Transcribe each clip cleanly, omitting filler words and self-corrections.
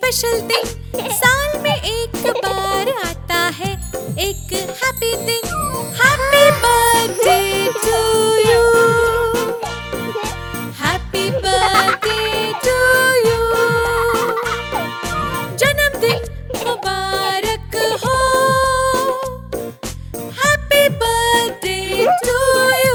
Special दिन साल में एक बार आता है, एक हैप्पी दिन। Happy birthday to you, happy birthday to you, जन्मदिन मुबारक हो, happy birthday to you.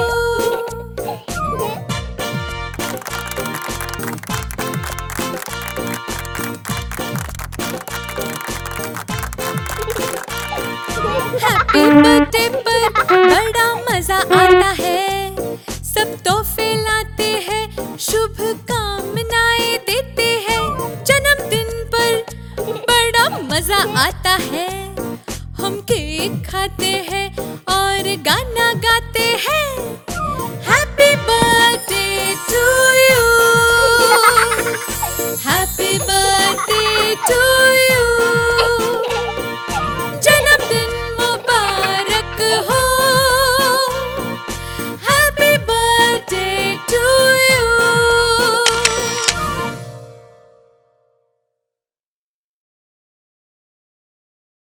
Happy birthday पर बड़ा मजा आता है, सब तोहफे लाते हैं, शुभ कामनाएं देते हैं। जन्मदिन पर बड़ा मजा आता है, हम केक खाते हैं और गाना गाते हैं। Happy birthday to you, happy birthday to